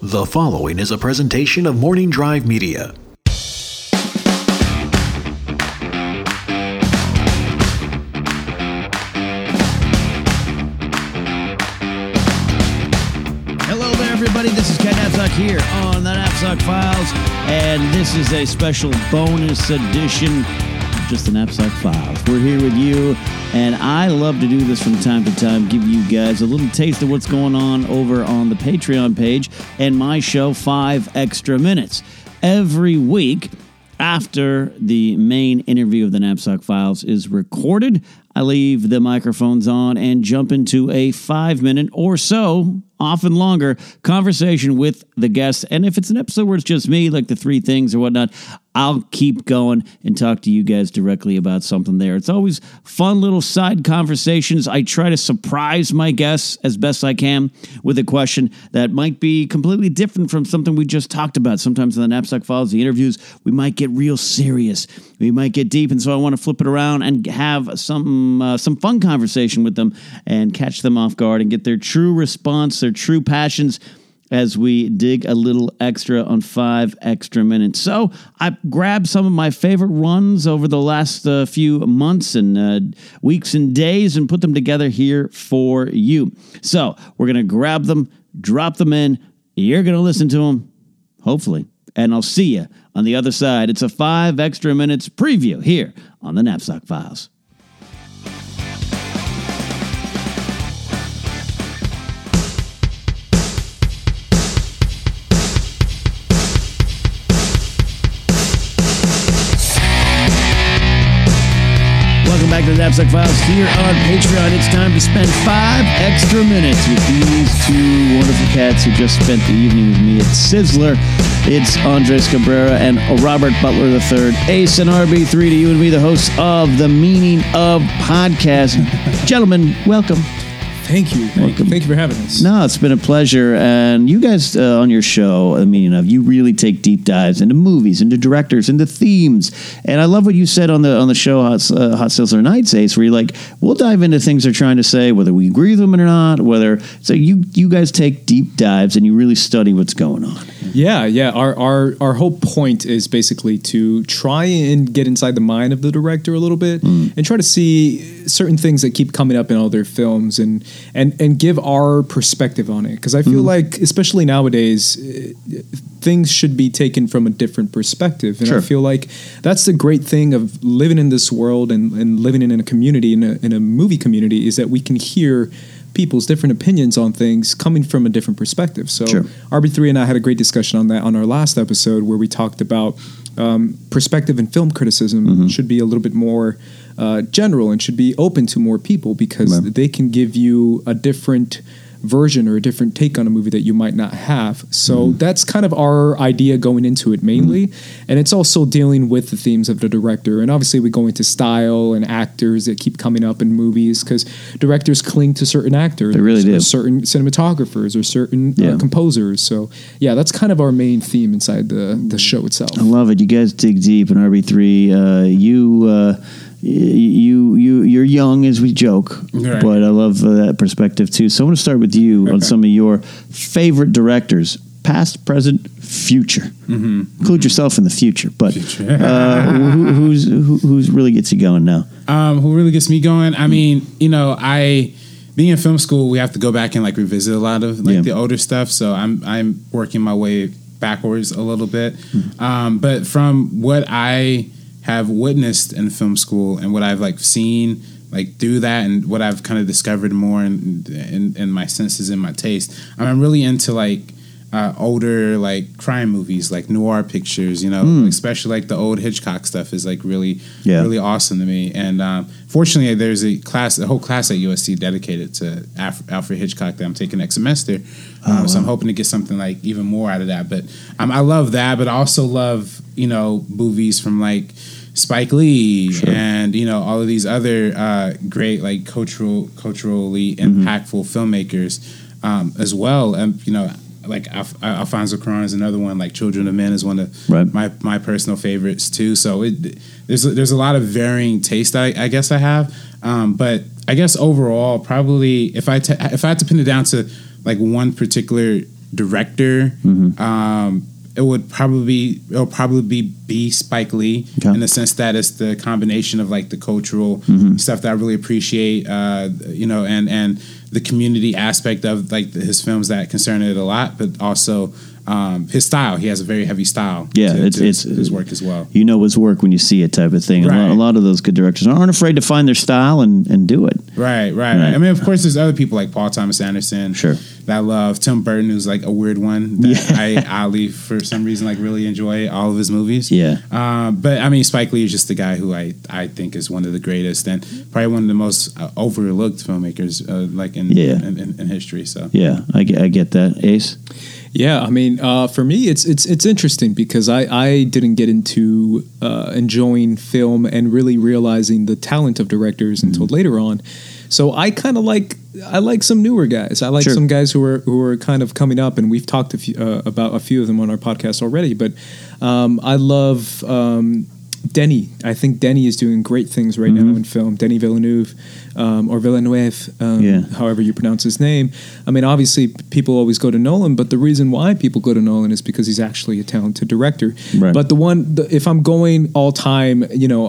The following is a presentation of Morning Drive Media. Hello there, everybody. This is Ken Napzok here on the Napzok Files, and this is a special bonus edition of just the Napzok Files. We're here with you, and I love to do this from time to time, give you guys a little taste of what's going on over on the Patreon page and my show, 5 Extra Minutes. Every week, after the main interview of the Napzok Files is recorded, I leave the microphones on and jump into a 5-minute or so, often longer, conversation with the guests. And if it's an episode where it's just me, like the 3 things or whatnot, I'll keep going and talk to you guys directly about something there. It's always fun little side conversations. I try to surprise my guests as best I can with a question that might be completely different from something we just talked about. Sometimes in the Napzok Files, the interviews, we might get real serious. We might get deep, and so I want to flip it around and have some fun conversation with them and catch them off guard and get their true response, their true passions, as we dig a little extra on 5 Extra Minutes. So I grabbed some of my favorite runs over the last few months and weeks and days and put them together here for you. So we're going to grab them, drop them in. You're going to listen to them, hopefully, and I'll see you on the other side. It's a 5 Extra Minutes preview here on the Napzok Files. Welcome back to the Napzok Files here on Patreon. It's time to spend 5 extra minutes with these 2 wonderful cats who just spent the evening with me at Sizzler. It's Andres Cabrera and Robert Butler III, Ace and RB3 to you and me, the hosts of The Meaning of Podcast. Gentlemen, welcome. Thank you. Thank you for having us. No, it's been a pleasure. And you guys on your show, you really take deep dives into movies, into directors, into themes. And I love what you said on the show, Hot Sizzler Nights, Ace, where you're like, we'll dive into things they're trying to say, whether we agree with them or not, so you guys take deep dives and you really study what's going on. Yeah. Our whole point is basically to try and get inside the mind of the director a little bit and try to see certain things that keep coming up in all their films and give our perspective on it. Because I feel like, especially nowadays, things should be taken from a different perspective. And I feel like that's the great thing of living in this world and living in a community, in a movie community, is that we can hear people's different opinions on things coming from a different perspective. So RB3 and I had a great discussion on that on our last episode, where we talked about perspective in film criticism should be a little bit more general and should be open to more people, because they can give you a different version or a different take on a movie that you might not have. So that's kind of our idea going into it mainly. And it's also dealing with the themes of the director. And obviously we go into style and actors that keep coming up in movies, because directors cling to certain actors. They really do. Certain cinematographers or certain composers. So that's kind of our main theme inside the show itself. I love it. You guys dig deep in RB3. You're young, as we joke, but I love that perspective too. So I want to start with you on some of your favorite directors, past, present, future. Include yourself in the future, but who's really gets you going now? Who really gets me going? I mean, being in film school, we have to go back and revisit a lot of the older stuff. So I'm working my way backwards a little bit. But from what I have witnessed in film school and what I've seen through that, and what I've kind of discovered more in my senses and my taste, I'm really into older crime movies, noir pictures, especially the old Hitchcock stuff is really awesome to me. And fortunately, there's a whole class at USC dedicated to Alfred Hitchcock that I'm taking next semester. So I'm hoping to get something even more out of that. But I love that, but I also love movies from Spike Lee and all of these other great culturally impactful filmmakers as well. And Alfonso Cuarón is another one. Children of Men is one of my personal favorites too. So there's a lot of varying taste I guess I have. But I guess overall, probably if I had to pin it down to one particular director, it'll probably be Spike Lee in the sense that it's the combination of like the cultural stuff that I really appreciate, and the community aspect of like his films that concern it a lot, but also his style. He has a very heavy style. Yeah, to his work as well. You know his work when you see it, type of thing. Right. A lot of those good directors aren't afraid to find their style and do it. Right. I mean, of course, there's other people like Paul Thomas Anderson. Sure. That I love. Tim Burton, who's like a weird one that I for some reason like really enjoy all of his movies. Yeah. But I mean, Spike Lee is just the guy who I think is one of the greatest and probably one of the most overlooked filmmakers in history. So yeah, I get that. Ace. Yeah, I mean, for me, it's interesting because I didn't get into enjoying film and really realizing the talent of directors until later on. So I kind of like some newer guys. I like some guys who are kind of coming up, and we've talked about a few of them on our podcast already. But I love Denny. I think Denny is doing great things right now in film. Denny Villeneuve, or Villeneuve, however you pronounce his name. I mean, obviously, people always go to Nolan, but the reason why people go to Nolan is because he's actually a talented director. Right. But if I'm going all time,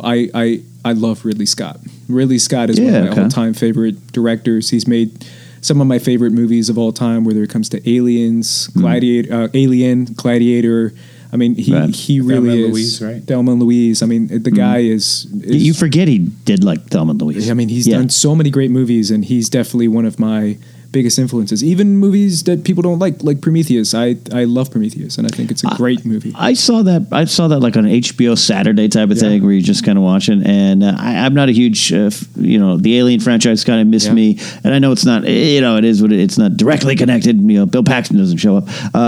I love Ridley Scott. Ridley Scott is one of my all-time favorite directors. He's made some of my favorite movies of all time, whether it comes to Aliens, Alien, Gladiator. I mean, he really is. Louise, right? Thelma and Louise. I mean, the guy is. You forget he did like Thelma and Louise. I mean, he's done so many great movies, and he's definitely one of my biggest influences. Even movies that people don't like Prometheus. I love Prometheus, and I think it's a great movie. I saw that like on an HBO Saturday type of thing where you just kind of watch it. And I'm not a huge, the Alien franchise kind of missed me. And I know it's not, it is what it's not directly connected. Bill Paxton doesn't show up.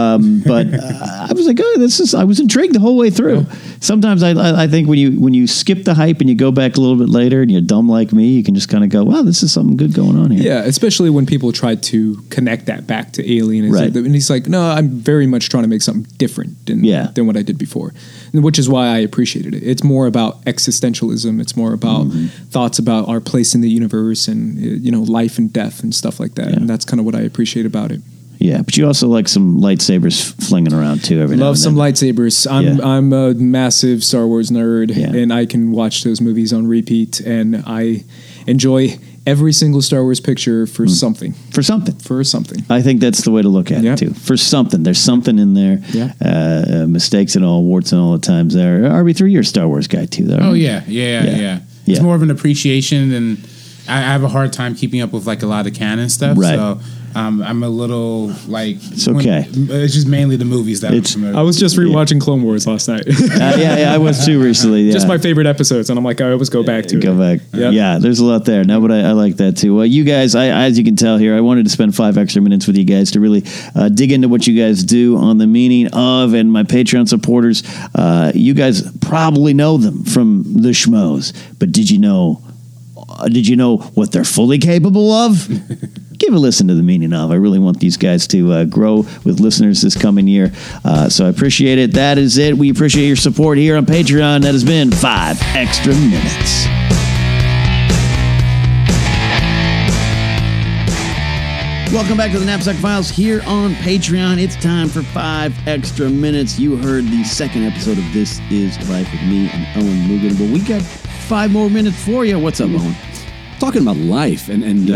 But I was like, I was intrigued the whole way through. Sometimes I think when you skip the hype and you go back a little bit later and you're dumb like me, you can just kind of go, wow, this is something good going on here. Yeah, especially when people try to connect that back to Alien. And he's like, no, I'm very much trying to make something different than what I did before, which is why I appreciated it. It's more about existentialism. It's more about thoughts about our place in the universe and, life and death and stuff like that. Yeah. And that's kind of what I appreciate about it. Yeah, but you also like some lightsabers flinging around too. Love some lightsabers. I'm a massive Star Wars nerd, and I can watch those movies on repeat, and I enjoy every single Star Wars picture for something. For something. I think that's the way to look at it too. For something. There's something in there. Yeah. Mistakes and all, warts and all the times there. RB3, you're a Star Wars guy too, though. Oh, right? Yeah. It's more of an appreciation, and I have a hard time keeping up with like a lot of canon stuff. Right. So I'm a little like... It's okay. It's just mainly the movies that I'm familiar with. I was just rewatching Clone Wars last night. I was too recently. Yeah. Just my favorite episodes, and I'm like, I always go back to it. Go back. Yep. Yeah, there's a lot there. No, but I like that too. Well, you guys, as you can tell here, I wanted to spend 5 extra minutes with you guys to really dig into what you guys do on the meaning of, and my Patreon supporters. You guys probably know them from the Schmoes, but did you know what they're fully capable of? Give a listen to the meaning of. I really want these guys to grow with listeners this coming year. So I appreciate it. That is it. We appreciate your support here on Patreon. That has been 5 Extra Minutes. Welcome back to the Knapsack Files here on Patreon. It's time for 5 Extra Minutes. You heard the second episode of This Is Life with me and Owen Mugen. Well, we got 5 more minutes for you. What's up, Owen? Talking about life and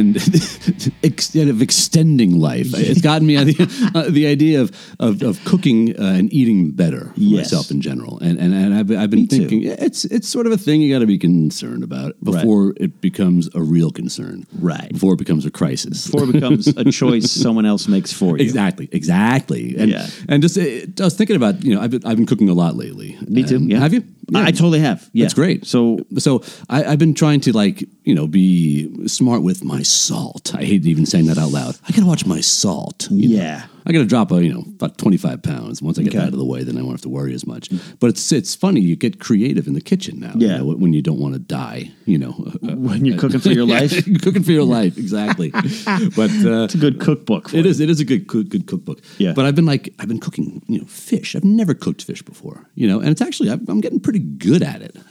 extending life, it's gotten me the idea of cooking and eating better for myself in general, and I've been thinking it's sort of a thing you got to be concerned about before it becomes a real concern, before it becomes a crisis, before it becomes a choice someone else makes for you. Exactly, and just I was thinking about I've been cooking a lot lately. Me too. Yeah. Have you? Yeah. I totally have. Yeah. That's great. So I've been trying to be smart with my salt. I hate even saying that out loud. I gotta watch my salt. Yeah. I gotta drop about 25 pounds. Once I get that out of the way, then I won't have to worry as much. But it's funny, you get creative in the kitchen now. Yeah. When you don't want to die, when you're cooking for your life. Cooking for your life, exactly. But it's a good cookbook. It is a good cookbook. Yeah. But I've been cooking, fish. I've never cooked fish before. And it's actually I'm getting pretty good at it.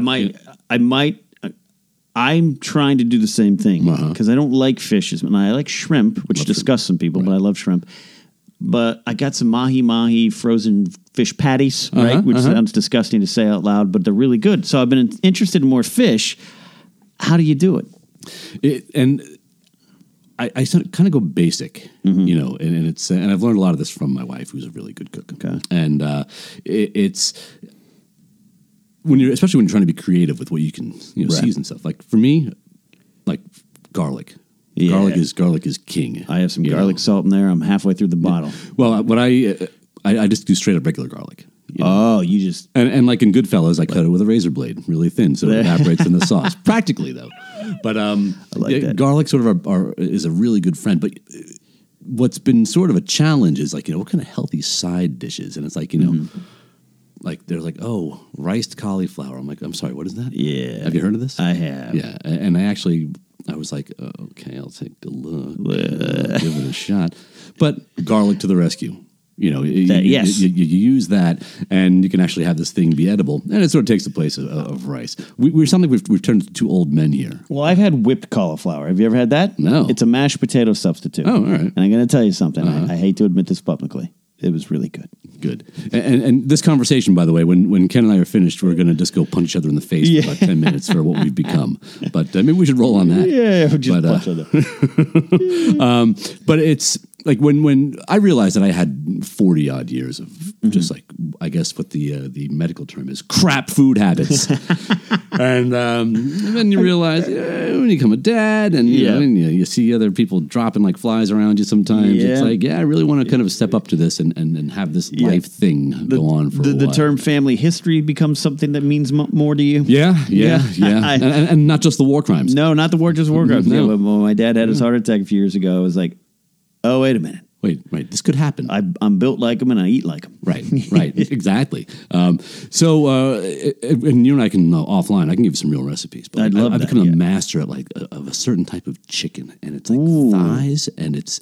I'm trying to do the same thing because I don't like fish as much. I like shrimp, which disgusts some people, but I love shrimp. but I got some mahi frozen fish patties, right? Which sounds disgusting to say out loud, but they're really good. So I've been interested in more fish. How do you do it? I kind of go basic, you know, and it's and I've learned a lot of this from my wife, who's a really good cook. Okay. And it's especially when you're trying to be creative with what you can, you know, season stuff. Like for me, like garlic. Yeah. Garlic is king. I have some garlic salt in there. I'm halfway through the bottle. Well, what I just do straight up regular garlic. You know? Oh, you just and like in Goodfellas, I cut it with a razor blade, really thin, so it evaporates in the sauce. Practically though, but I like that. Garlic sort of is a really good friend. But what's been sort of a challenge is like, you know, what kind of healthy side dishes, and it's like, you know. Like they're like, oh, riced cauliflower. I'm like, I'm sorry, what is that? Yeah. Have you heard of this? I have. Yeah, and I was like, oh, okay, I'll take a look, give it a shot. But garlic to the rescue. You know, you use that, and you can actually have this thing be edible, and it sort of takes the place of rice. We're something we've turned into two old men here. Well, I've had whipped cauliflower. Have you ever had that? No. It's a mashed potato substitute. Oh, all right. And I'm going to tell you something. I hate to admit this publicly. It was really good. Good. And this conversation, by the way, when Ken and I are finished, we're going to just go punch each other in the face for about 10 minutes for what we've become. But maybe we should roll on that. Yeah, just punch other. But it's like when I realized that I had 40 odd years of just like, I guess what the medical term is, crap food habits. and then you realize when you become a dad and you know, and you see other people dropping like flies around you sometimes, it's like, I really want to kind of step up to this and have this life thing go on for a while. The term family history becomes something that means more to you? Yeah. and not just the war crimes. No, not the war crimes. No. Yeah, when my dad had his heart attack a few years ago, I was like, oh, wait a minute. Wait, this could happen. I'm built like him and I eat like him. Right, exactly. So, and you and I can offline. I can give you some real recipes. But I've become a master at of a certain type of chicken, and it's like thighs, and it's.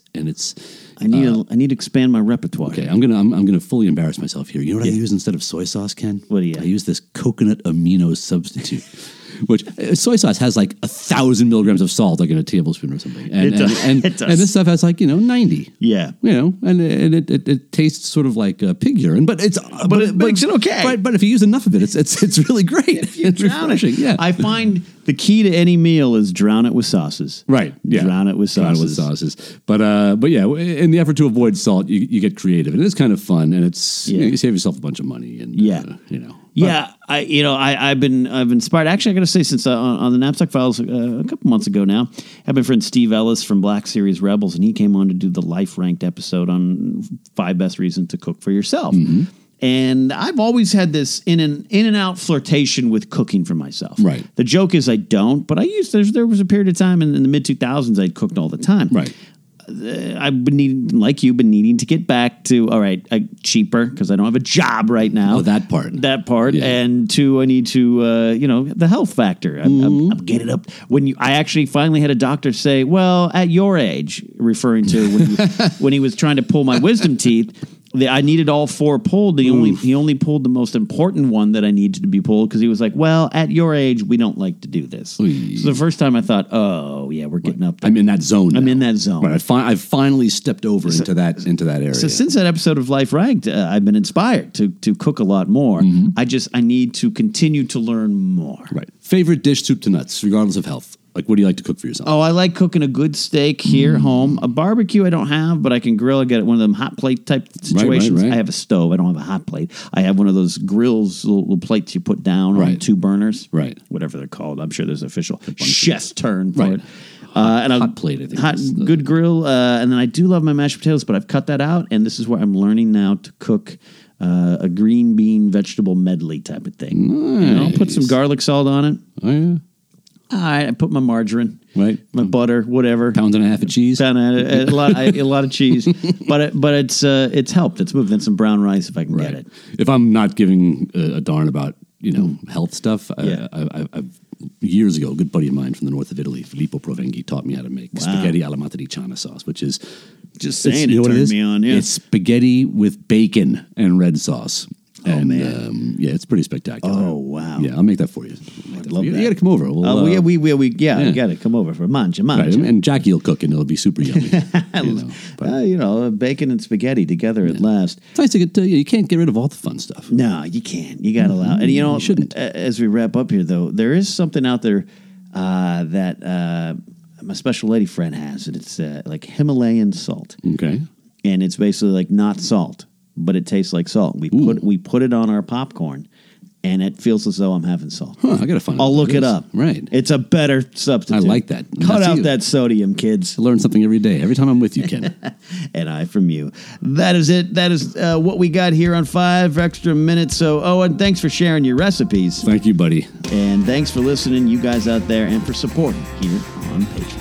I need to expand my repertoire. Okay, I'm gonna fully embarrass myself here. You know what I use instead of soy sauce, Ken? What do you? I use this coconut amino substitute. Which soy sauce has like 1,000 milligrams of salt, like in a tablespoon or something, and this stuff has like 90. Yeah, and it tastes sort of like pig urine, but it makes it okay. But if you use enough of it, it's really great. It's refreshing. Yeah, I find the key to any meal is drown it with sauces. Right. Yeah. Drown it with sauces. But yeah, in the effort to avoid salt, you get creative, and it's kind of fun, and it's you save yourself a bunch of money, and Yeah, I've been inspired. Actually, I got to say, since on the Knapsack Files a couple months ago now, I have my friend Steve Ellis from Black Series Rebels, and he came on to do the Life Ranked episode on 5 best reasons to cook for yourself. Mm-hmm. And I've always had this in and out flirtation with cooking for myself. Right. The joke is I don't, but there was a period of time in the mid 2000s I'd cooked all the time. Right. I've been needing to get back to, all right, cheaper because I don't have a job right now. Oh, that part. Yeah. And 2, I need to, the health factor. I'm getting up. I actually finally had a doctor say, well, at your age, referring to when he was trying to pull my wisdom teeth, I needed all 4 pulled. He only pulled the most important one that I needed to be pulled because he was like, well, at your age, we don't like to do this. Ooh. So the first time I thought, oh, yeah, we're getting up there. I'm in that zone now. I'm in that zone. Right. I've finally stepped over into that area. So since that episode of Life Ranked, I've been inspired to cook a lot more. Mm-hmm. I need to continue to learn more. Right. Favorite dish, soup to nuts, regardless of health. Like, what do you like to cook for yourself? Oh, I like cooking a good steak here at home. A barbecue I don't have, but I can grill. I get one of them hot plate type situations. Right. I have a stove. I don't have a hot plate. I have one of those grills, little plates you put down on 2 burners. Right. Whatever they're called. I'm sure there's an official chef's term for it. Hot plate, I think. Good grill. And then I do love my mashed potatoes, but I've cut that out. And this is where I'm learning now to cook a green bean vegetable medley type of thing. Nice. I'll put some garlic salt on it. Oh, yeah. I put my margarine, my butter, whatever. Pound and a half of cheese. A lot of cheese, but it's helped. It's moved. And some brown rice if I can get it. If I'm not giving a darn about health stuff, I've years ago, a good buddy of mine from the north of Italy, Filippo Provenghi, taught me how to make spaghetti alla matriciana sauce, which is just saying it turned me on. Yeah, it's spaghetti with bacon and red sauce. And, man. Yeah, it's pretty spectacular. Oh, wow. Yeah, I'll make that for you. love You that. got to come over. We'll, we got to come over for mangia. Right, and Jackie will cook, and it'll be super yummy. Bacon and spaghetti together at last. It's nice to get to, you can't get rid of all the fun stuff. No, you can't. You got to allow. And You shouldn't. As we wrap up here, though, there is something out there that my special lady friend has, and it's like Himalayan salt, Okay. and it's basically like not salt, but it tastes like salt. We put it on our popcorn, and it feels as though I'm having salt. Huh, I got to find I'll out what look that it is. up. Right. It's a better substitute. I like that. Cut That's out you. that sodium, kids. I learn something every day. Every time I'm with you, Ken. And I from you. That is it. That is what we got here on 5 Extra Minutes. So, Owen, thanks for sharing your recipes. Thank you, buddy. And thanks for listening, you guys out there, and for supporting here on Patreon.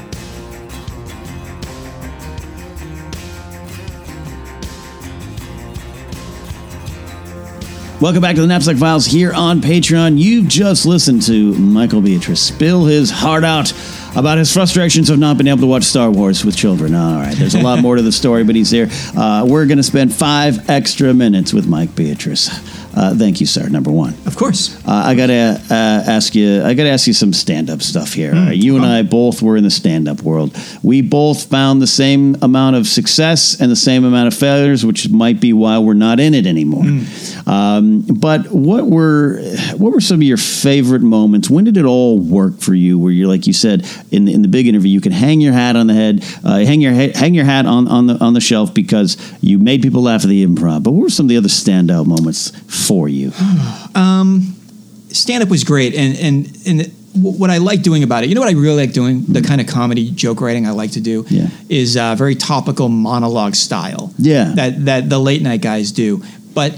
Welcome back to the Knapsack Files here on Patreon. You've just listened to Michael Beatrice spill his heart out about his frustrations of not being able to watch Star Wars with children. All right, there's a lot more to the story, but he's here. We're going to spend 5 extra minutes with Mike Beatrice. Thank you, sir. Number one. Of course. I gotta ask you some stand-up stuff here. You and I both were in the stand-up world. We both found the same amount of success and the same amount of failures, which might be why we're not in it anymore. But what were some of your favorite moments? When did it all work for you? Where you're, like you said in the big interview, you can hang your hat on the head, hang your hat on the shelf because you made people laugh at the improv. But what were some of the other standout moments for you? Stand-up was great, and what I like doing about it, you know what I really like doing? The kind of comedy joke writing I like to do is very topical monologue style. Yeah. That the late night guys do. But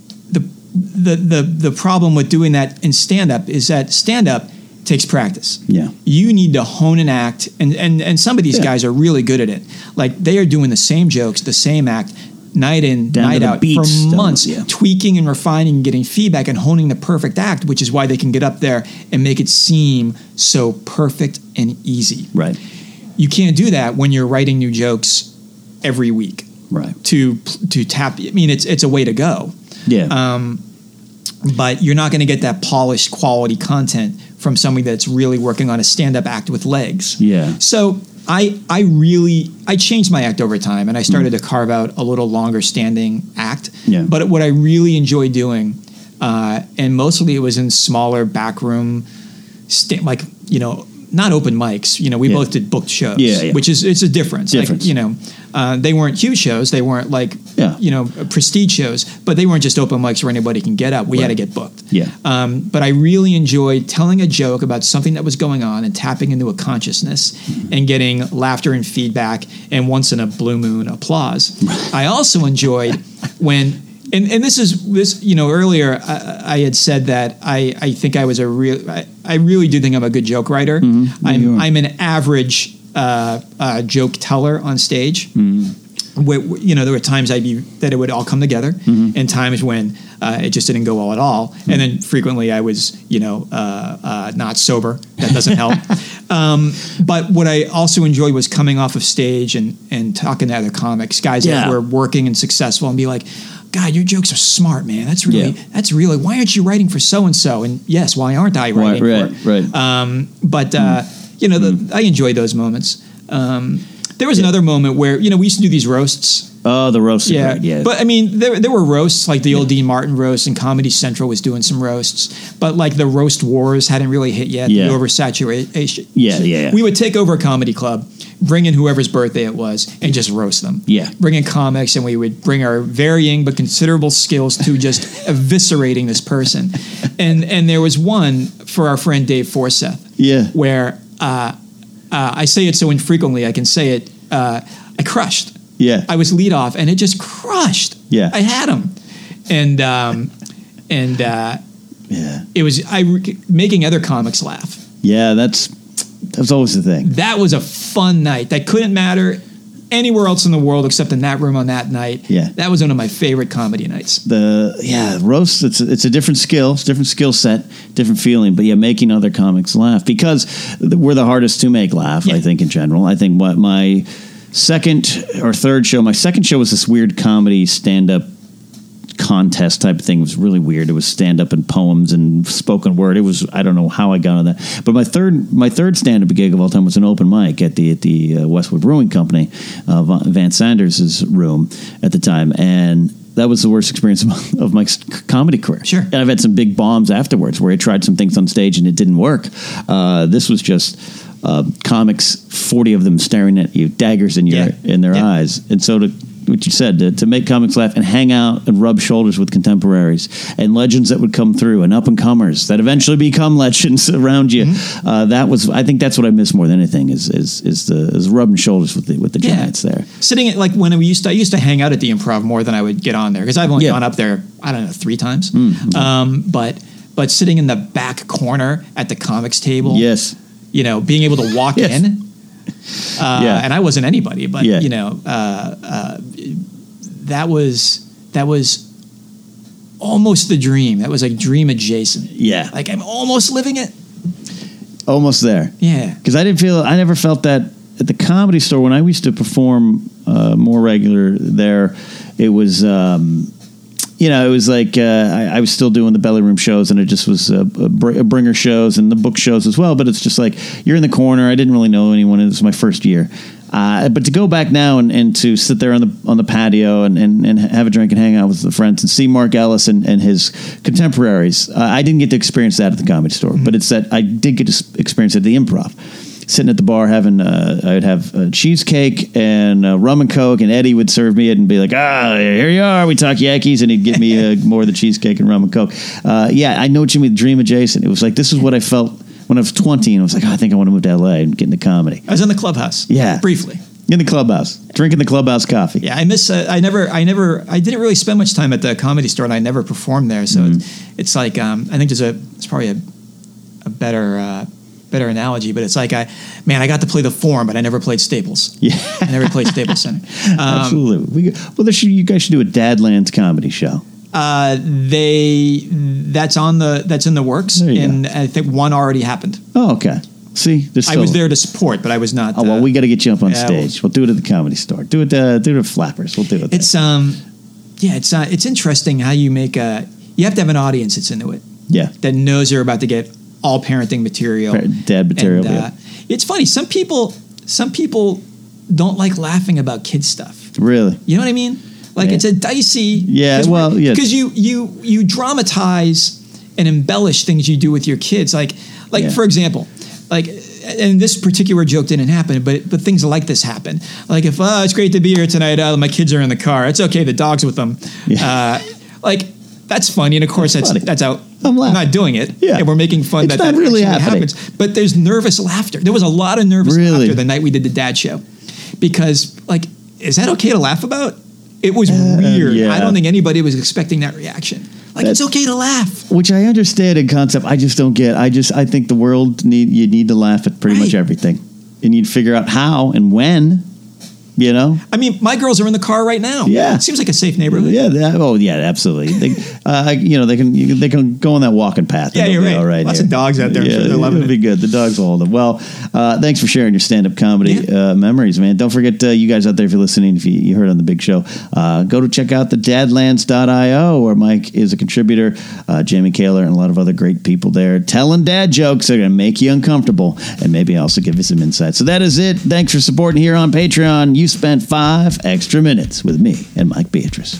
the problem with doing that in stand-up is that stand-up takes practice. Yeah. You need to hone an act, and some of these guys are really good at it. Like, they are doing the same jokes, the same act, night in, Down to night the out, beats, for months, yeah. tweaking and refining and getting feedback and honing the perfect act, which is why they can get up there and make it seem so perfect and easy. Right. You can't do that when you're writing new jokes every week. Right. To tap, I mean, it's a way to go. Yeah. But you're not going to get that polished quality content from somebody that's really working on a stand-up act with legs. Yeah. So I changed my act over time, and I started to carve out a little longer standing act. Yeah. But what I really enjoy doing, and mostly it was in smaller backroom, not open mics. We both did booked shows, which is it's a difference. They weren't huge shows. They weren't like prestige shows, but they weren't just open mics where anybody can get up. We had to get booked. Yeah. But I really enjoyed telling a joke about something that was going on and tapping into a consciousness and getting laughter and feedback and once in a blue moon applause. I also enjoyed when. And this earlier I had said that I think I was I really do think I'm a good joke writer. Mm-hmm. I'm an average joke teller on stage. Mm-hmm. Where, there were times that it would all come together, and times when it just didn't go well at all. And then frequently I was not sober. That doesn't help. But what I also enjoyed was coming off of stage and talking to other comics, guys that were working and successful, and be like, God, your jokes are smart, man. That's really. Why aren't you writing for so and so? And yes, why aren't I writing for it? Right. I enjoyed those moments. There was another moment where we used to do these roasts. Oh, the roasts. Yeah, great. Yeah. But I mean, there were roasts like the old Dean Martin roast, and Comedy Central was doing some roasts. But like the roast wars hadn't really hit yet. Yeah. The oversaturation. Yeah. We would take over a comedy club, bring in whoever's birthday it was, and just roast them. Yeah. Bring in comics, and we would bring our varying but considerable skills to just eviscerating this person. And there was one for our friend Dave Forsyth. Yeah. Where I say it so infrequently, I can say it. I crushed. Yeah. I was lead off, and it just crushed. Yeah. I had him, and it was making other comics laugh. Yeah, that's always the thing. That was a fun night. That couldn't matter anywhere else in the world except in that room on that night. Yeah. That was one of my favorite comedy nights. Roast, it's a different skill. It's a different skill set, different feeling. But making other comics laugh, because we're the hardest to make laugh, I think, in general. I think my second or third show, my second show was this weird comedy stand-up contest type of thing. It was really weird. It was stand up and poems and spoken word. It was, I don't know how I got on that. But my third stand up gig of all time was an open mic at the Westwood Brewing Company, Van Sanders' room at the time, and that was the worst experience of my comedy career. Sure. And I've had some big bombs afterwards where I tried some things on stage and it didn't work. This was just comics, 40 of them staring at you, daggers in their eyes. And so what you said, to make comics laugh and hang out and rub shoulders with contemporaries and legends that would come through and up and comers that eventually become legends around you. I think that's what I miss more than anything is rubbing shoulders with the giants there. Sitting like when I used to hang out at the Improv more than I would get on there because I've only gone up there, I don't know, 3 times. But sitting in the back corner at the comics table, yes, being able to walk in. And I wasn't anybody, but that was almost the dream. That was like dream adjacent. Yeah, like I'm almost living it. Almost there. Yeah, because I never felt that at the Comedy Store when I used to perform more regular there. It was. It was like I was still doing the belly room shows, and it just was bringer shows and the book shows as well. But it's just like you're in the corner. I didn't really know anyone. It was my first year, but to go back now and to sit there on the patio and have a drink and hang out with the friends and see Mark Ellis and his contemporaries. I didn't get to experience that at the Comedy Store, but it's that I did get to experience it at the Improv. Sitting at the bar having, I'd have cheesecake and rum and Coke, and Eddie would serve me it and be like, here you are, we talk Yankees, and he'd give me more of the cheesecake and rum and Coke. I know what you mean, dream adjacent. It was like, this is what I felt when I was 20, and I was like, I think I want to move to LA and get into comedy. I was in the Clubhouse. Yeah. Briefly. In the Clubhouse, drinking the Clubhouse coffee. Yeah, I miss. I didn't really spend much time at the Comedy Store, and I never performed there. So it's like, I think it's probably a better analogy, but it's like I got to play the Forum, but I never played Staples. Yeah, I never played Staples Center. Absolutely. You guys should do a Dadlands comedy show. That's in the works, and I think one already happened. Oh, okay. See, I was there to support, but I was not. Oh well, we got to get you up on stage. We'll do it at the Comedy Store. Do it at Flappers. We'll do it. It's it's interesting how you make you have to have an audience that's into it. Yeah, that knows they're about to get all parenting material, dad material. And, it's funny. Some people don't like laughing about kid stuff. Really? You know what I mean? Like it's a dicey. Yeah. Well, yeah. Because you dramatize and embellish things you do with your kids. Like for example, and this particular joke didn't happen, but things like this happen. Like if it's great to be here tonight. My kids are in the car. It's okay. The dog's with them. Yeah. That's funny, and of course that's out. I'm not doing it. Yeah, and we're making fun it's that not really happens. But there's nervous laughter. There was a lot of nervous laughter the night we did the dad show, because is that okay to laugh about? It was weird. Yeah. I don't think anybody was expecting that reaction. It's okay to laugh, which I understand in concept. I just don't get. I think the world you need to laugh at pretty much everything, and you'd figure out how and when. I mean, my girls are in the car right now. Yeah, it seems like a safe neighborhood. Yeah. Absolutely. They can go on that walking path. Yeah, you're right. All right. Lots of dogs out there. Yeah, they're loving it. It'll be good. The dogs will hold them. Well, thanks for sharing your stand-up comedy memories, man. Don't forget, you guys out there, if you're listening, if you heard on the big show, go to check out the Dadlands.io, where Mike is a contributor, Jamie Kaler, and a lot of other great people there telling dad jokes that are going to make you uncomfortable and maybe also give you some insight. So that is it. Thanks for supporting here on Patreon. You spent 5 extra minutes with me and Mike Beatrice.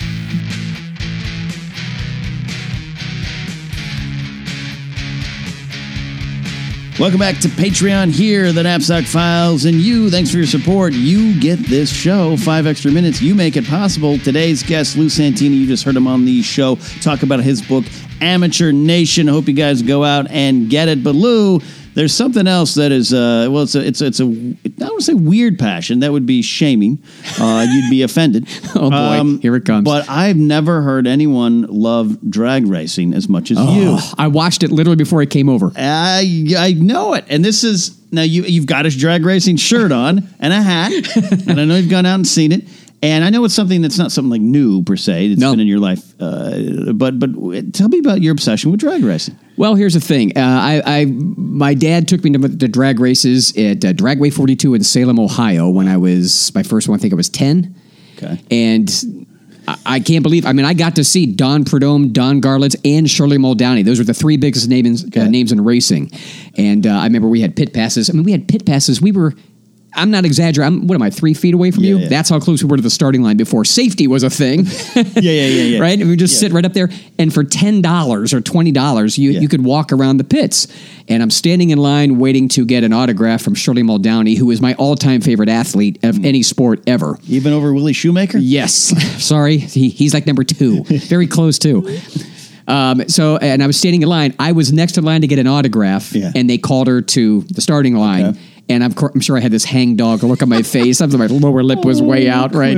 Welcome back to Patreon here, the Knapsack Files, and thanks for your support. You get this show, 5 extra minutes. You make it possible. Today's guest, Lou Santini, you just heard him on the show talk about his book, Amateur Nation. I hope you guys go out and get it. But Lou, there's something else that is, it's a I don't want to say weird passion. That would be shaming. You'd be offended. Oh boy, here it comes. But I've never heard anyone love drag racing as much as you. I watched it literally before I came over. I know it. And this is, now you've got his drag racing shirt on and a hat. And I know you've gone out and seen it. And I know it's something that's not something like new per se. It's been in your life. But tell me about your obsession with drag racing. Well, here's the thing. My dad took me to drag races at Dragway 42 in Salem, Ohio when I was, my first one, I think I was 10. Okay. And I can't believe. I mean, I got to see Don Prudhomme, Don Garlitz, and Shirley Muldowney. Those were the three biggest names in racing. And I remember we had pit passes. I mean, we had pit passes. We were. I'm not exaggerating. What am I, 3 feet away from you? Yeah. That's how close we were to the starting line before safety was a thing. Yeah. Right? And we just sit right up there. And for $10 or $20, you could walk around the pits. And I'm standing in line waiting to get an autograph from Shirley Muldowney, who is my all-time favorite athlete of any sport ever. Even over Willie Shoemaker? Yes. Sorry. He's like number 2. Very close, too. And I was standing in line. I was next in line to get an autograph, and they called her to the starting line. Okay. And I'm sure I had this hangdog look on my face. My lower lip was way out, right?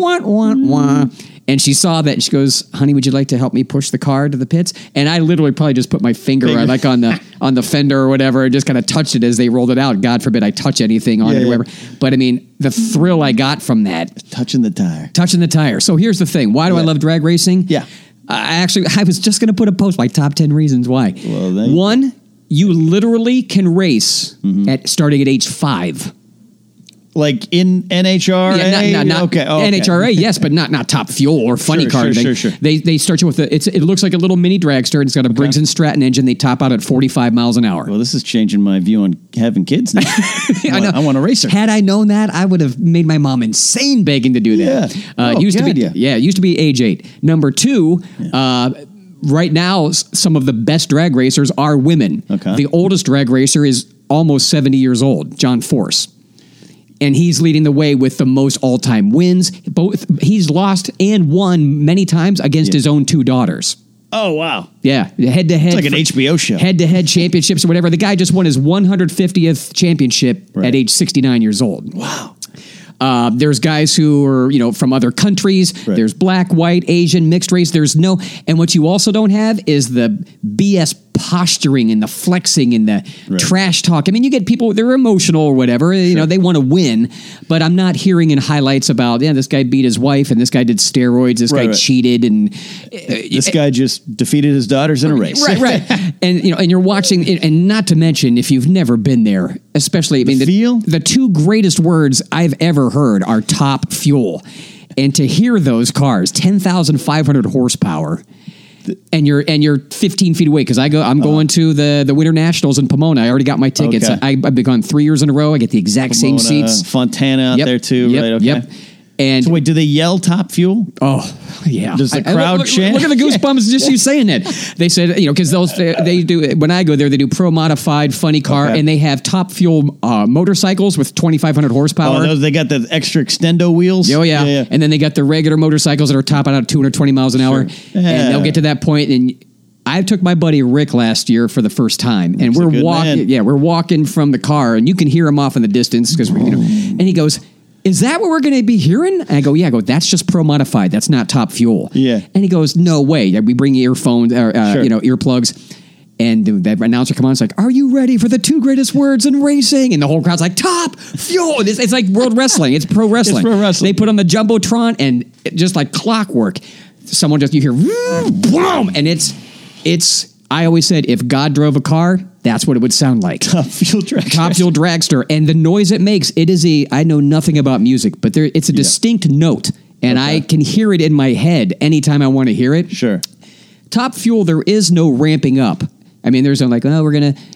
Wah. And she saw that, and she goes, "Honey, would you like to help me push the car to the pits?" And I literally probably just put my finger like on the fender or whatever, and just kind of touched it as they rolled it out. God forbid I touch anything on it or whatever. But I mean, the thrill I got from that. Touching the tire. So here's the thing. Why do I love drag racing? Yeah. I was just going to put a post, my top 10 reasons why. Well, one, you literally can race starting at age 5. Like in NHRA? Yeah, not okay. NHRA, yes, but not Top Fuel or Funny Car. Sure. They start you with it looks like a little mini dragster. It's got a Briggs & Stratton engine. They top out at 45 miles an hour. Well, this is changing my view on having kids now. I want a racer. Had I known that, I would have made my mom insane begging to do that. Yeah. It used to be age 8. Number 2, right now, some of the best drag racers are women. Okay. The oldest drag racer is almost 70 years old, John Force. And he's leading the way with the most all-time wins. He's lost and won many times against his own 2 daughters. Oh, wow. Yeah, head-to-head. It's like an HBO show. Head-to-head championships or whatever. The guy just won his 150th championship at age 69 years old. Wow. There's guys who are, from other countries. Right. There's black, white, Asian, mixed race. And what you also don't have is the BS posturing and the flexing and the trash talk. I mean, you get people, they're emotional or whatever, they want to win, but I'm not hearing in highlights about, this guy beat his wife and this guy did steroids, this guy cheated and this guy just defeated his daughters in a race. Right. And you're watching, and not to mention, if you've never been there, especially, the 2 greatest words I've ever heard are top fuel. And to hear those cars, 10,500 horsepower, and you're 15 feet away because I'm going to the Winter Nationals in Pomona. I already got my tickets. Okay. I've been gone 3 years in a row. I get the exact same seats. Fontana out there too, right? Okay. Yep. And so wait, do they yell Top Fuel? Oh, yeah. Does the crowd chant? Look at the goosebumps just you saying it. They said, because they do, when I go there, they do pro modified Funny Car, and they have Top Fuel motorcycles with 2,500 horsepower. Oh, they got the extra extendo wheels? Oh, yeah. And then they got the regular motorcycles that are topping out at 220 miles an hour. And they'll get to that point, and I took my buddy Rick last year for the first time, and we're walking. Man. Yeah, we're walking from the car, and you can hear him off in the distance because and he goes, "Is that what we're going to be hearing?" And I go, "Yeah." I go, "That's just pro modified. That's not Top Fuel." Yeah. And he goes, "No way." We bring earphones, earplugs. And the announcer comes on, it's like, "Are you ready for the 2 greatest words in racing?" And the whole crowd's like, "Top Fuel." It's like world wrestling. It's pro wrestling. It's pro wrestling. They put on the Jumbotron, and just like clockwork, you hear, boom, and it's. I always said, if God drove a car, that's what it would sound like. Top Fuel Dragster. And the noise it makes, I know nothing about music, but it's a distinct note. And I can hear it in my head anytime I want to hear it. Sure. Top Fuel, there is no ramping up. I mean, there's no like, we're going to...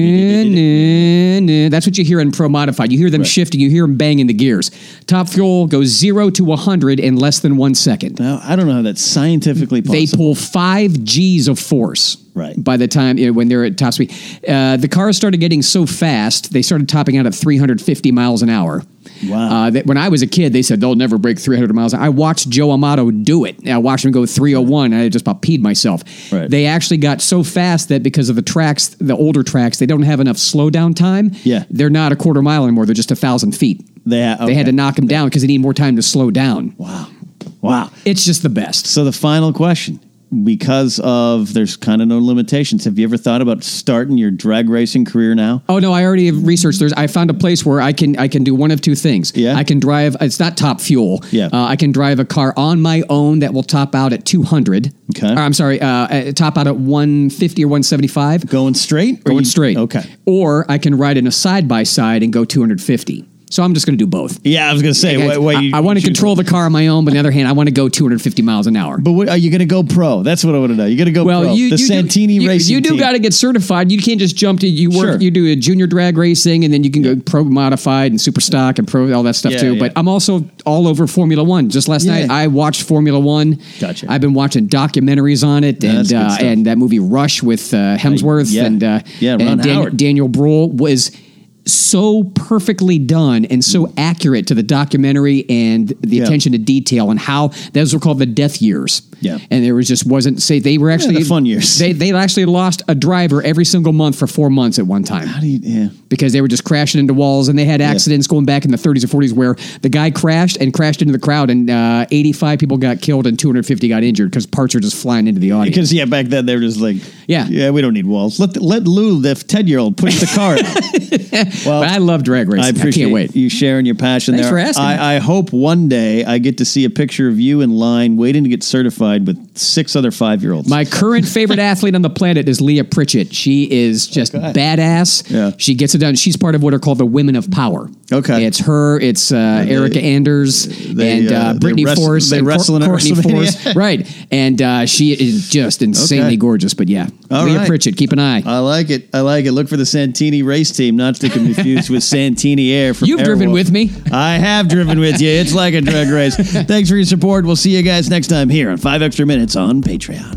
That's what you hear in Pro Modified. You hear them shifting. You hear them banging the gears. Top Fuel goes 0 to 100 in less than 1 second. Now, I don't know how that's scientifically possible. They pull 5 Gs of force. Right. By the time, when they're at top speed. The cars started getting so fast, they started topping out at 350 miles an hour. Wow. When I was a kid, they said they'll never break 300 miles. I watched Joe Amato do it. I watched him go 301, and I just about peed myself. Right. They actually got so fast that because of the tracks, the older tracks, they don't have enough slowdown time. Yeah. They're not a quarter mile anymore. They're just 1,000 feet. They had to knock them down because they need more time to slow down. Wow. It's just the best. So the final question. Because there's kind of no limitations. Have you ever thought about starting your drag racing career now? Oh no, I already have researched. I found a place where I can do one of 2 things. Yeah. I can drive. It's not Top Fuel. Yeah. I can drive a car on my own that will top out at 200. Okay. I'm sorry. Top out at 150 or 175. Going straight? Going straight. Okay. Or I can ride in a side by side and go 250. So I'm just going to do both. Yeah, I was going to say. I want to control the car on my own, but on the other hand, I want to go 250 miles an hour. But what, are you going to go pro? That's what I want to know. You're going to go pro. The Santini racing You do got to get certified. You can't just jump to, you do a junior drag racing, and then you can go pro modified and super stock and pro, all that stuff too. But I'm also all over Formula One. Just last night, I watched Formula One. Gotcha. I've been watching documentaries on it, and that movie Rush with Hemsworth and Daniel Bruhl was so perfectly done and so accurate to the documentary and the attention to detail and how those were called the death years. Yeah. And there was just wasn't say they were actually the fun years. They actually lost a driver every single month for 4 months at one time. How do you, because they were just crashing into walls, and they had accidents going back in the 30s or 40s where the guy crashed into the crowd, and 85 people got killed and 250 got injured because parts are just flying into the audience. Because back then they were just like, we don't need walls. Let Lou, the 10-year-old, push the car out. Well, but I love drag racing. I can't wait. You sharing your passion Thanks there. For asking. I hope one day I get to see a picture of you in line waiting to get certified with 6 other 5-year-olds. My current favorite athlete on the planet is Leah Pritchett. She is just badass. Yeah. She gets it done. She's part of what are called the Women of Power. Okay. It's her, it's Erica Anders, and Brittany Force. They wrestle in Courtney Force. Right. And she is just insanely gorgeous. But Leah Pritchett, keep an eye. I like it. Look for the Santini race team, not to be confused with Santini Air from You've driven with me. I have driven with you. It's like a drag race. Thanks for your support. We'll see you guys next time here on 5 Extra Minutes on Patreon.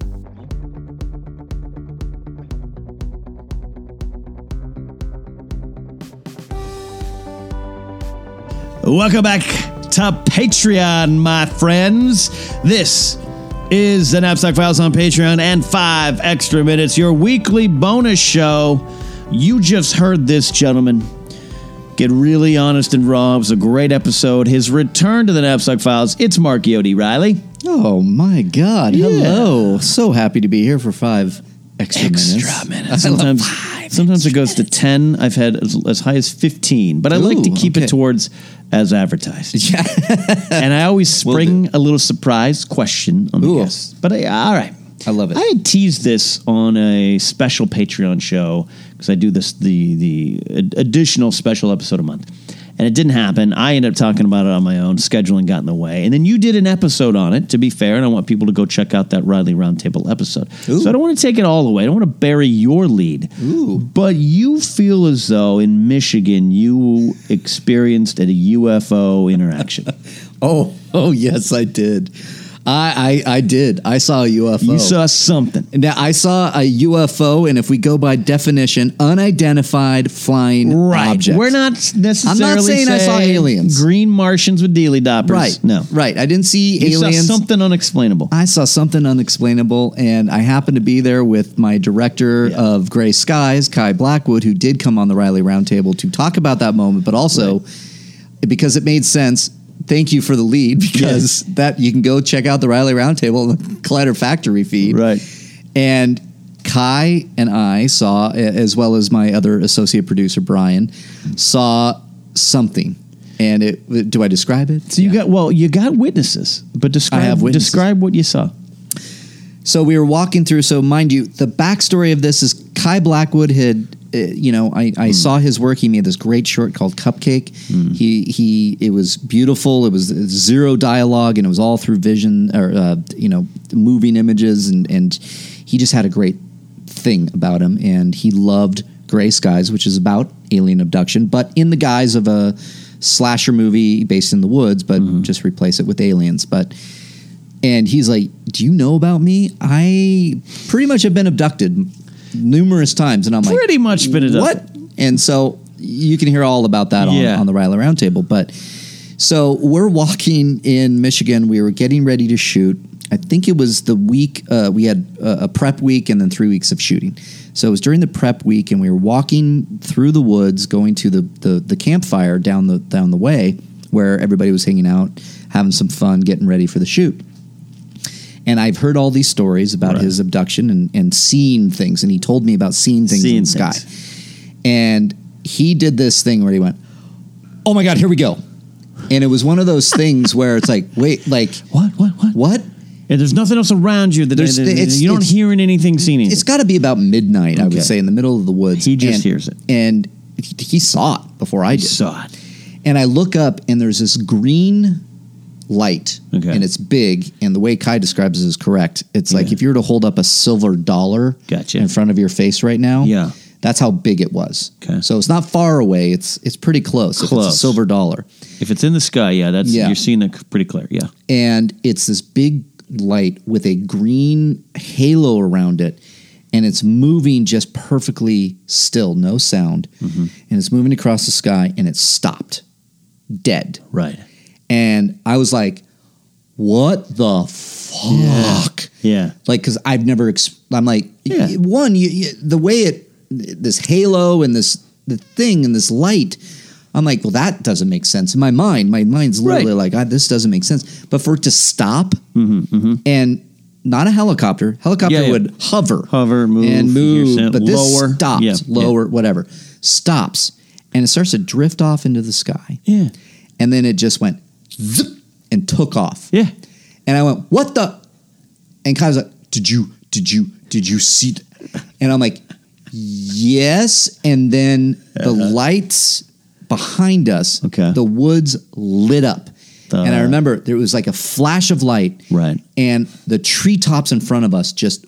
Welcome back to Patreon, my friends. This is the Knapsack Files on Patreon and 5 Extra Minutes, your weekly bonus show. You just heard this, gentleman. Get really honest and raw. It was a great episode. His return to the Knapsack Files. It's Mark Yote, Riley. Oh, my God. Yeah. Hello. So happy to be here for 5 extra minutes. Sometimes it goes to 10. I've had as high as 15. But I like to keep it towards as advertised. Yeah. And I always spring a little surprise question on the guests. But all right. I love it. I had teased this on a special Patreon show because I do this the additional special episode a month, and it didn't happen. I ended up talking about it on my own. Scheduling got in the way, and then you did an episode on it. To be fair, and I want people to go check out that Riley Roundtable episode. Ooh. So I don't want to take it all away. I don't want to bury your lead. Ooh. But you feel as though in Michigan you experienced a UFO interaction. Oh yes, I did. I did. I saw a UFO. You saw something. Now, I saw a UFO, and if we go by definition, unidentified flying object. We're not necessarily I'm not saying I saw aliens. Green Martians with dealy doppers. Right. No. Right. I didn't see aliens. You saw something unexplainable. I saw something unexplainable, and I happened to be there with my director of Gray Skies, Kai Blackwood, who did come on the Riley Roundtable to talk about that moment, but also because it made sense. Thank you for the lead, because that you can go check out the Riley Roundtable, the Collider Factory feed. Right. And Kai and I saw, as well as my other associate producer, Brian, saw something. And do I describe it? So you got witnesses, but describe what you saw. So we were walking through. So mind you, the backstory of this is Kai Blackwood had, I saw his work. He made this great short called Cupcake. It was beautiful. It was zero dialogue, and it was all through vision or moving images, and he just had a great thing about him. And he loved Gray Skies, which is about alien abduction, but in the guise of a slasher movie based in the woods, but just replace it with aliens. And he's like, "Do you know about me? I pretty much have been abducted numerous times." And I'm like, pretty much been abducted. What? And so you can hear all about that on the Riley Roundtable. But so we're walking in Michigan. We were getting ready to shoot. I think it was the week we had a prep week and then 3 weeks of shooting. So it was during the prep week, and we were walking through the woods, going to the campfire down the way where everybody was hanging out, having some fun, getting ready for the shoot. And I've heard all these stories about his abduction and seeing things. And he told me about seeing things in the sky. And he did this thing where he went, "Oh my God, here we go." And it was one of those things where it's like, wait, like, what? Yeah, there's nothing else around you. You don't hear anything, see anything. It's got to be about midnight, I would say, in the middle of the woods. He just hears it. And he saw it before I did. Saw it. And I look up, and there's this green light, and it's big. And the way Kai describes it is correct. It's like if you were to hold up a silver dollar in front of your face right now. Yeah. That's how big it was. Okay. So it's not far away. It's pretty close. If it's a silver dollar. If it's in the sky, you're seeing it pretty clear. Yeah. And it's this big light with a green halo around it, and it's moving just perfectly still, no sound. And it's moving across the sky, and it stopped. Dead. Right. And I was like, what the fuck? Yeah. Like, because I've never, I'm like, one, the way this halo and the thing and this light, I'm like, well, that doesn't make sense in my mind. My mind's literally like, this doesn't make sense. But for it to stop and not a helicopter would hover, move, but this stopped, lower, whatever, stops, and it starts to drift off into the sky. Yeah. And then it just went zip and took off. Yeah. And I went, what the? And Kai's like, did you see? And I'm like, yes. And then the lights behind us, the woods lit up. And I remember there was like a flash of light. Right. And the treetops in front of us just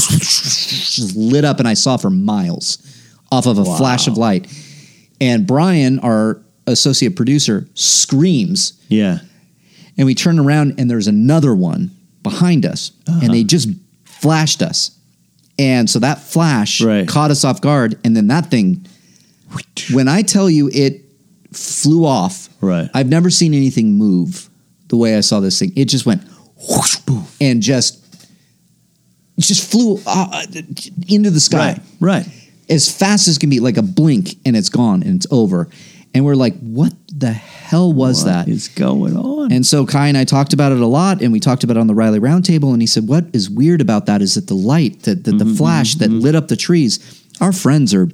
lit up, and I saw for miles off of a flash of light. And Brian, our associate producer, screams. Yeah. And we turn around, and there's another one behind us. And they just flashed us. And so that flash caught us off guard. And then that thing, when I tell you it flew off, I've never seen anything move the way I saw this thing. It just went whoosh, boom, and just flew into the sky. Right. As fast as can be, like a blink, and it's gone, and it's over. And we're like, what the hell was that? What is going on? And so Kai and I talked about it a lot, and we talked about it on the Riley Roundtable, and he said, what is weird about that is that the light, the flash that lit up the trees, our friends are,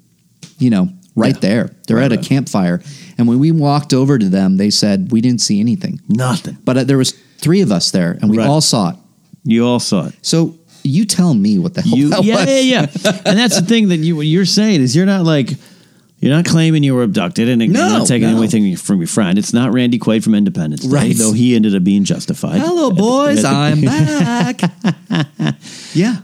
right there. They're at a campfire. And when we walked over to them, they said, we didn't see anything. Nothing. But there was 3 of us there, and we all saw it. You all saw it. So you tell me what the hell that was. Yeah. And that's the thing that you're saying is you're not claiming you were abducted, and you're not taking anything from your friend. It's not Randy Quaid from Independence Day, though he ended up being justified. Hello, boys. I'm back. Yeah.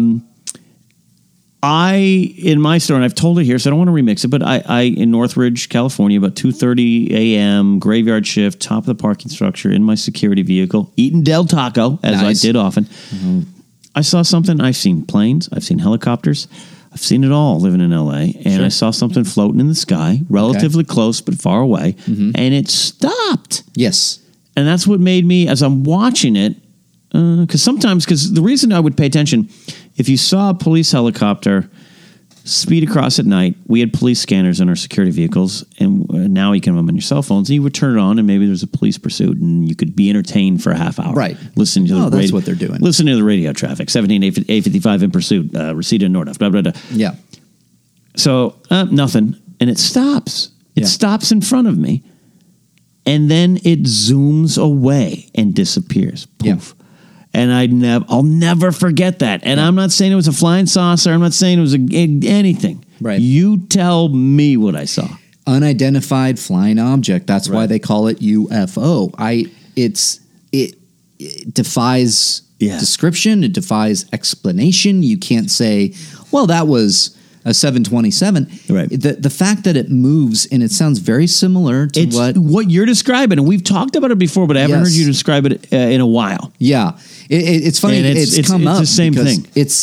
In my story, and I've told it here, so I don't want to remix it, but I in Northridge, California, about 2:30 a.m., graveyard shift, top of the parking structure, in my security vehicle, eating Del Taco, as I did often. I saw something. I've seen planes. I've seen helicopters. I've seen it all living in L.A., and I saw something floating in the sky, relatively close but far away, and it stopped. Yes. And that's what made me, as I'm watching it, because the reason I would pay attention, if you saw a police helicopter speed across at night, we had police scanners in our security vehicles, and now you can have them on your cell phones, and you would turn it on, and maybe there's a police pursuit, and you could be entertained for a half hour. Right. Listening to the that's what they're doing. Listening to the radio traffic, 17, 855 in pursuit, Reseda and Nordhoff, blah, blah, blah. Yeah. So, nothing, and it stops. It stops in front of me, and then it zooms away and disappears. Poof. Yeah. And I'll never forget that. And I'm not saying it was a flying saucer. I'm not saying it was anything. Right. You tell me what I saw. Unidentified flying object. That's why they call it UFO. It defies description. It defies explanation. You can't say, well, that was a 727. Right. The fact that it moves, and it sounds very similar to what you're describing, and we've talked about it before, but I haven't heard you describe it in a while. Yeah, it's funny. It's come up. It's the same thing.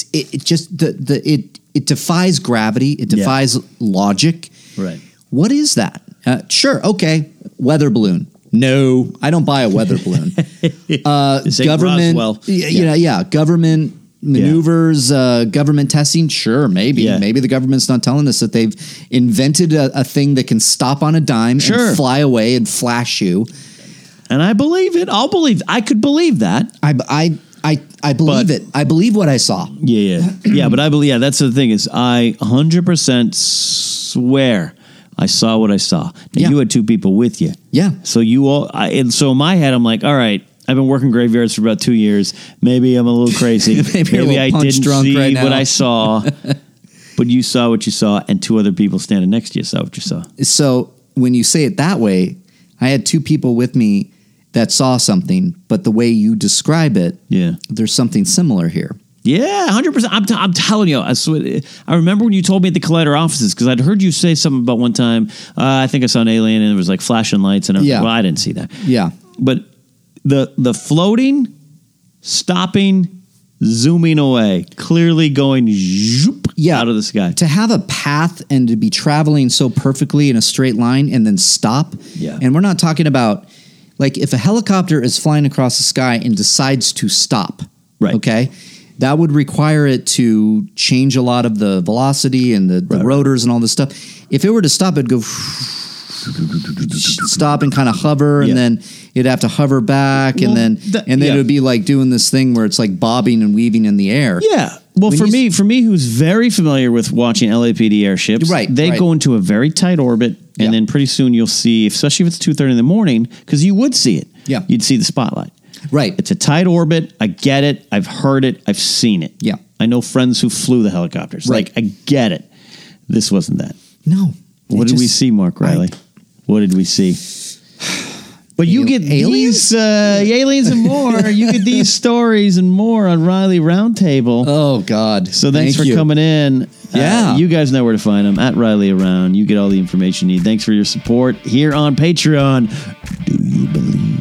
It defies gravity. It defies logic. Right. What is that? Sure. Okay. Weather balloon. No, I don't buy a weather balloon. Government. Roswell. Government maneuvers, government testing. Sure, maybe the government's not telling us that they've invented a thing that can stop on a dime and fly away and flash you. And I believe it. I could believe that. I believe it. I believe what I saw. Yeah. But I believe. Yeah, that's the thing is, I 100% swear I saw what I saw. Now, you had 2 people with you. Yeah. So and so in my head, I'm like, all right, I've been working graveyards for about 2 years. Maybe I'm a little crazy. Maybe I didn't see what I saw. But you saw what you saw, and 2 other people standing next to you saw what you saw. So when you say it that way, I had two people with me that saw something, but the way you describe it, there's something similar here. Yeah, 100%. I'm telling you, I remember when you told me at the Collider offices, because I'd heard you say something about one time, I think I saw an alien and it was like flashing lights, and I was like, well, I didn't see that. Yeah. But the floating, stopping, zooming away, clearly going zoop out of the sky. To have a path and to be traveling so perfectly in a straight line and then stop. Yeah. And we're not talking about, like, if a helicopter is flying across the sky and decides to stop, right? Okay, that would require it to change a lot of the velocity and the rotors and all this stuff. If it were to stop, it'd go stop and kind of hover, and then it'd have to hover back, and then it would be like doing this thing where it's like bobbing and weaving in the air. Yeah. Well, for me, who's very familiar with watching LAPD airships, they go into a very tight orbit, and then pretty soon you'll see, especially if it's 2:30 in the morning, because you would see it. Yeah. You'd see the spotlight. Right. It's a tight orbit. I get it. I've heard it. I've seen it. Yeah. I know friends who flew the helicopters. Right. Like, I get it. This wasn't that. No. What did we see, Mark Riley? What did we see? But you get aliens? These aliens and more. You get these stories and more on Riley Roundtable. Oh, God. So thanks for coming in. Yeah. You guys know where to find them. At Riley Around. You get all the information you need. Thanks for your support here on Patreon. Do you believe?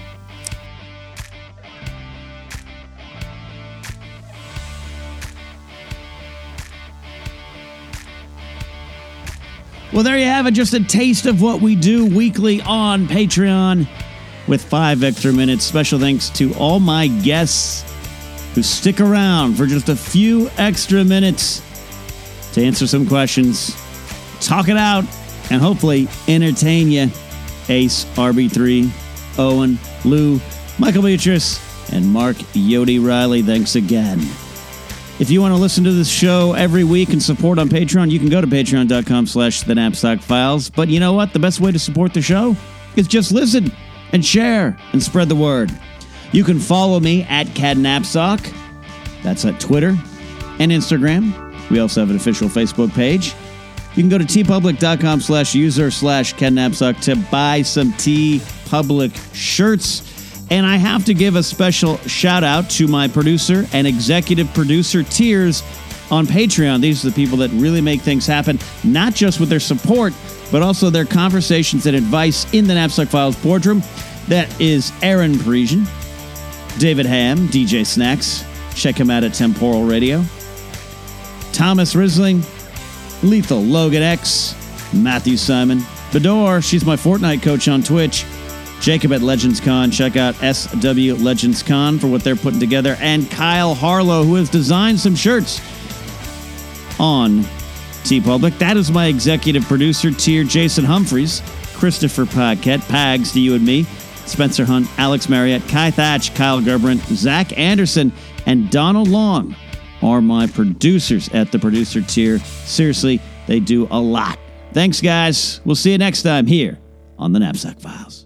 Well, there you have it. Just a taste of what we do weekly on Patreon with 5 extra minutes. Special thanks to all my guests who stick around for just a few extra minutes to answer some questions, talk it out, and hopefully entertain you. Ace, RB3, Owen, Lou, Michael Beatrice, and Mark Yodi Riley. Thanks again. If you want to listen to this show every week and support on Patreon, you can go to patreon.com/The Knapsack Files. But you know what? The best way to support the show is just listen and share and spread the word. You can follow me at CadNapsock. That's at Twitter and Instagram. We also have an official Facebook page. You can go to tpublic.com/user/CadNapsock to buy some TeePublic shirts. And I have to give a special shout out to my producer and executive producer tiers on Patreon. These are the people that really make things happen, not just with their support, but also their conversations and advice in the Knapsack Files boardroom. That is Aaron Parisian, David Ham, DJ Snacks. Check him out at Temporal Radio. Thomas Risling, Lethal Logan X, Matthew Simon, Bedore, she's my Fortnite coach on Twitch. Jacob at Legends Con. Check out SW Legends Con for what they're putting together. And Kyle Harlow, who has designed some shirts on TeePublic. That is my executive producer tier. Jason Humphreys, Christopher Paquette, Pags to you and me, Spencer Hunt, Alex Marriott, Kai Thatch, Kyle Gerbrand, Zach Anderson, and Donald Long are my producers at the producer tier. Seriously, they do a lot. Thanks, guys. We'll see you next time here on the Knapsack Files.